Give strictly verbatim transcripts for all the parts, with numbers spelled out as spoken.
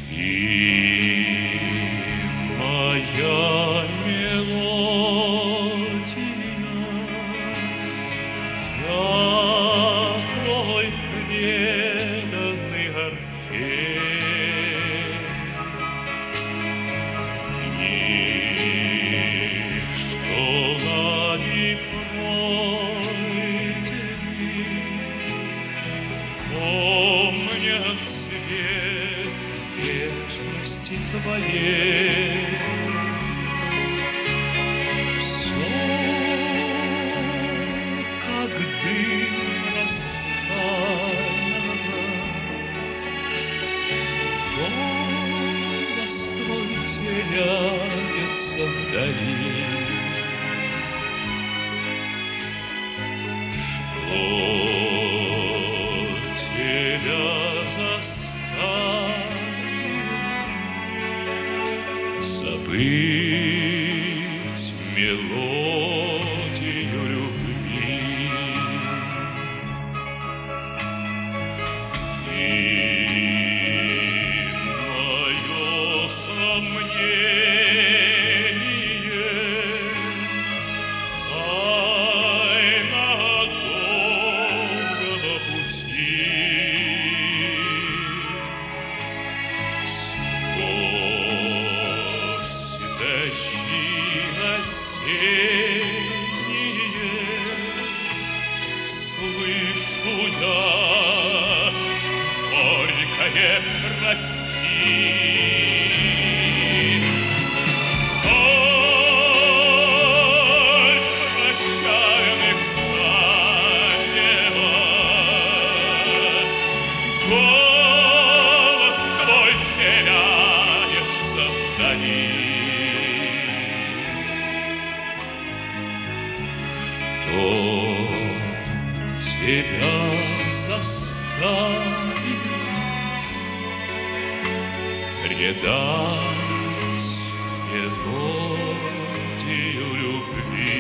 моя мелодия, я твой преданный орфей. Ничто не пройденный, помнят свет нежности твоей. Все, как дым растаяло, голос твой теряется вдали. Что тебя заставило забыть мелодию любви? И мое сомнение тайна долгого пути. Сквозь дожди осенние слышу я горькое прости. Соль прощальных запевов, голос твой теряется вдали. Что тебя заставило предать мелодию любви?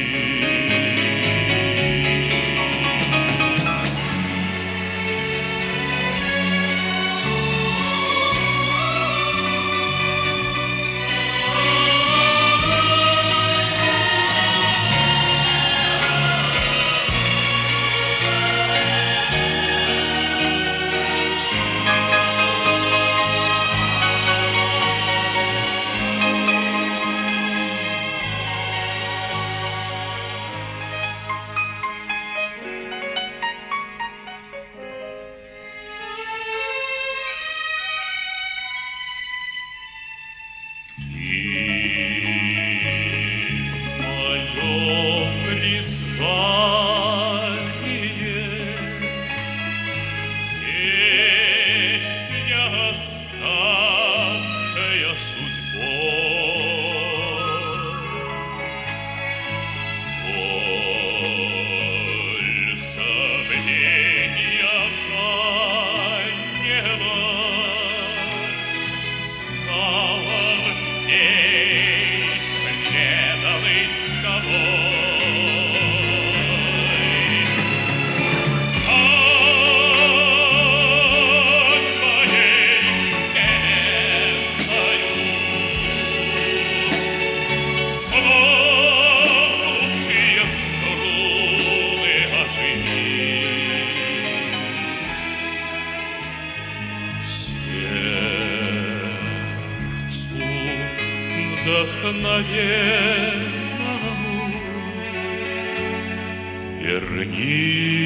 И мое призвание, песня, ставшая судьбой, боль забвения раннего стала ей преданной тобой. Стань моей вселенною, смолкнувшие струны оживи. Сердцу вдохновенному верни